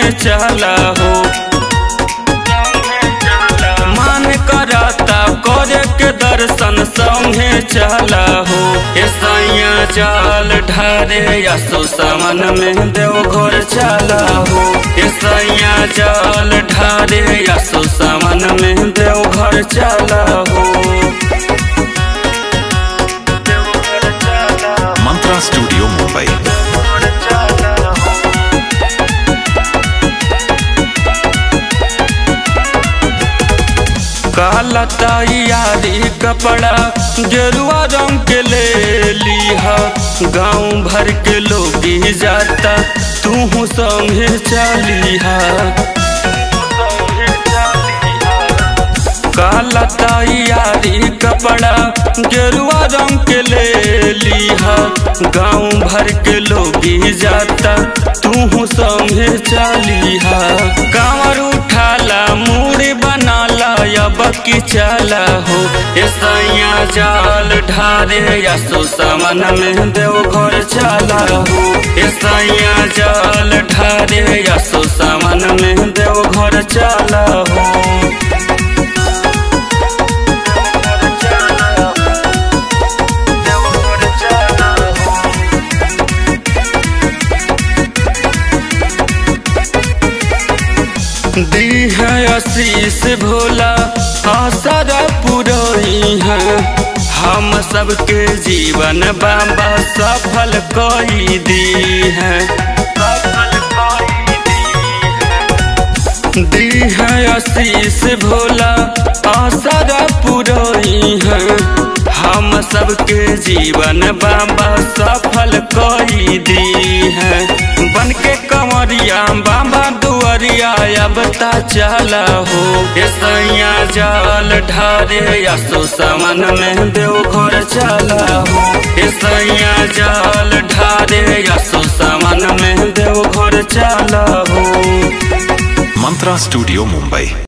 चला हो। मन करता करे के दर्शन संगे चला हो। सैया जल ढारे यसो सावन में देवघर चला हो। सैया जल ढारे यसो सावन में देवघर चला हो। मंत्रा स्टूडियो मुंबई। काला तैयारी कपड़ा गेरुआ रंग के ले लिहा। गाँव भर के लोग ही जाता तू संगे चलिहा। काला तैयारी कपड़ा गेरुआ रंग के ले लिहा। गाँव भर के लोग ही जाता तू संगे चलिहा। कांवर उठाला मूड़ी बनाला अब की चला हो। सैया जल ढारे यसो सावन में देवघर चला हो। सैया जल ढारे यसो सावन में देवघर चला हो। दी है आशीष भोला आसरा पुरोई है। हम सबके जीवन बाबा सफल कोई दी है। दी है आशीष भोला आसरा पुरोई है। हम सबके जीवन बाबा सफल कोई दी है। बन के कंवरिया बाबा दुआरिया अब ता चला हो। सैया जल ढारे यसो सावन में देवघर चला हो। सैया जल ढारे यसो सावन में देवघर चला हो। मंत्रा स्टूडियो मुंबई।